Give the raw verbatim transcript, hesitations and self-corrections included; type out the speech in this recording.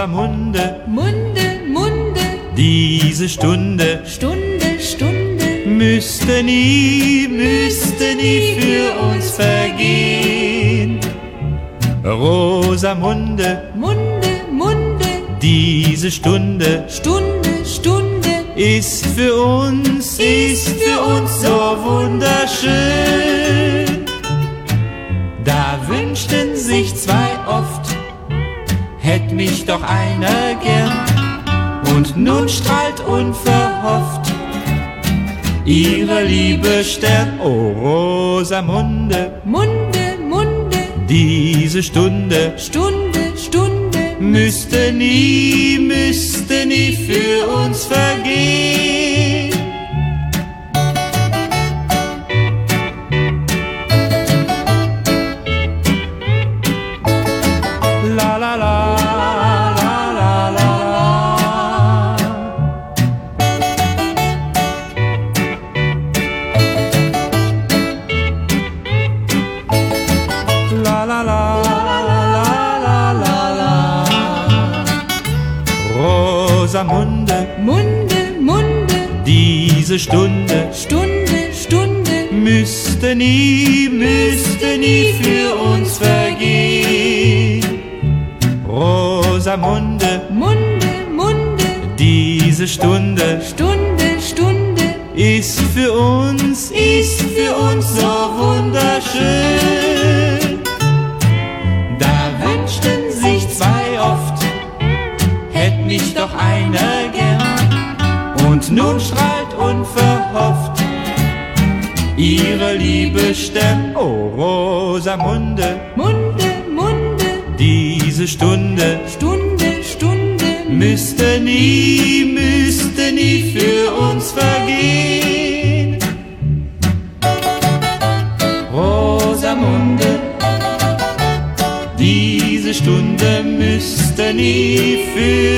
Rosamunde, Munde, Munde, diese Stunde Stunde, Stunde, müsste nie, müsste nie für uns vergehen. Rosamunde, Munde, Munde, diese Stunde Stunde, Stunde, ist für uns, ist für uns so wunderschön. Da wünschten sich zwei oft, hätt mich doch einer gern. Und nun strahlt unverhofft ihre Liebe Stern. Oh Rosamunde, Munde, Munde, diese Stunde Stunde, Stunde, müsste nie, müsste nie für uns vergehen. La la la, la la la la. La la la, la la la. Rosamunde, Munde, Munde, diese Stunde Stunde, Stunde, müsste nie, müsste nie für uns vergehen. Rosamunde, Munde, Munde, diese Stunde Stunde, Stunde, ist für uns, ist für uns so wunderschön. Da wünschten sich zwei oft, hätt mich doch einer gern. Und nun strahlt unverhofft ihre Liebe Stern. Oh Rosamunde, Munde, Munde, diese Stunde Stunde, Stunde, müsste nie, müsste nie für uns vergehen. Rosamunde, diese Stunde müsste nie für